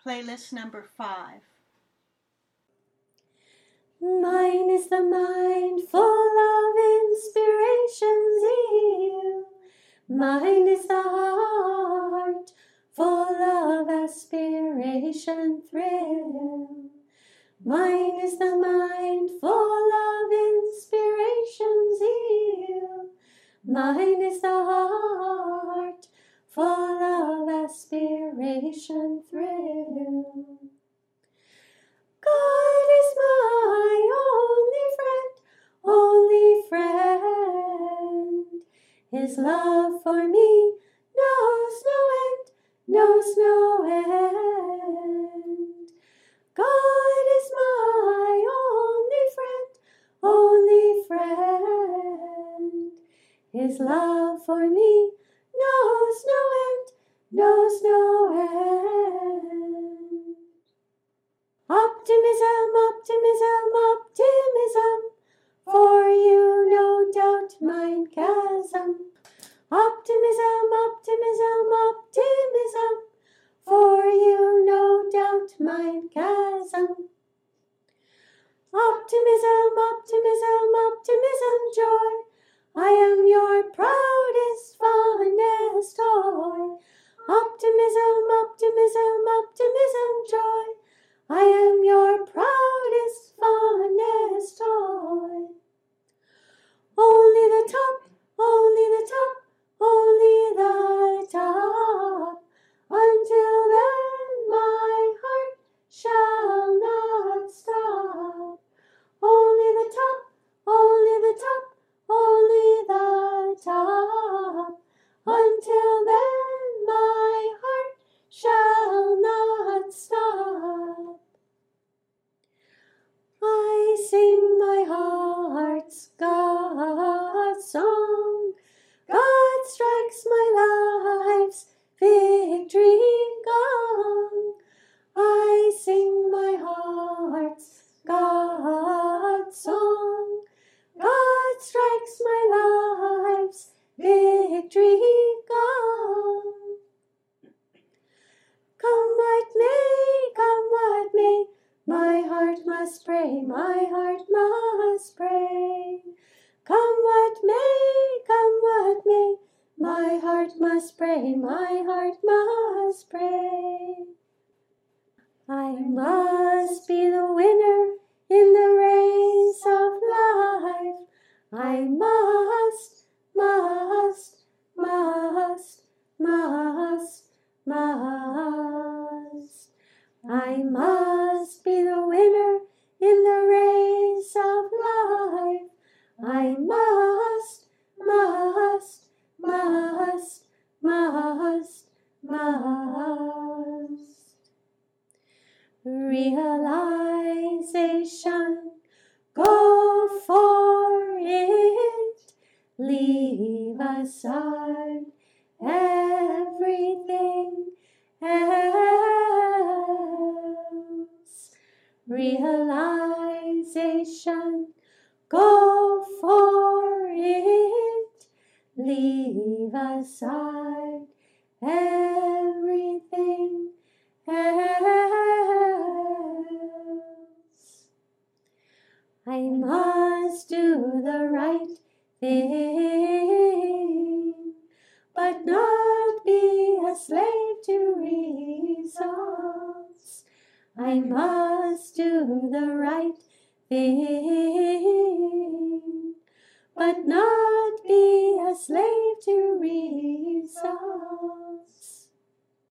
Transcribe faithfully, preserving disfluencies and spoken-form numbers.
playlist number five. Mine is the mind full of inspirations zeal. Mine is the heart full of aspiration thrill. Mine is the mind full of inspiration zeal. Mine is the heart full of aspiration thrill. God is my only friend, only friend. His love for me knows no end, knows no end. God is my only friend, only friend. His love for me knows no end, knows no end. Optimism, optimism, optimism, for you no doubt mine chasm. Optimism, optimism, optimism, for you no doubt mine chasm. Optimism, optimism, optimism, joy, I am your proudest, fondest toy. Optimism, optimism, optimism, joy, I am your proudest, fondest toy. Only the top, only the top, only the top. Until then my heart shall not stop. Only the top, only the top, only the top. Until then my heart shall not stop. I sing my heart's God song. God strikes my life's victory gong. I sing my heart's God song. God strikes my life's victory gong. Come what may, come what may, my heart must pray, my heart must pray. Come what may, come what may, my heart must pray, my heart must pray. I must be the winner in the race of life. I must, must, must, must, must. I must be the winner in the race of life. I must, must, must, must, must. Realization, go for it. Leave aside everything else. Realization, go for it. Leave aside everything else. I must do the right thing, but not be a slave to results. I must do the right thing, but not be a slave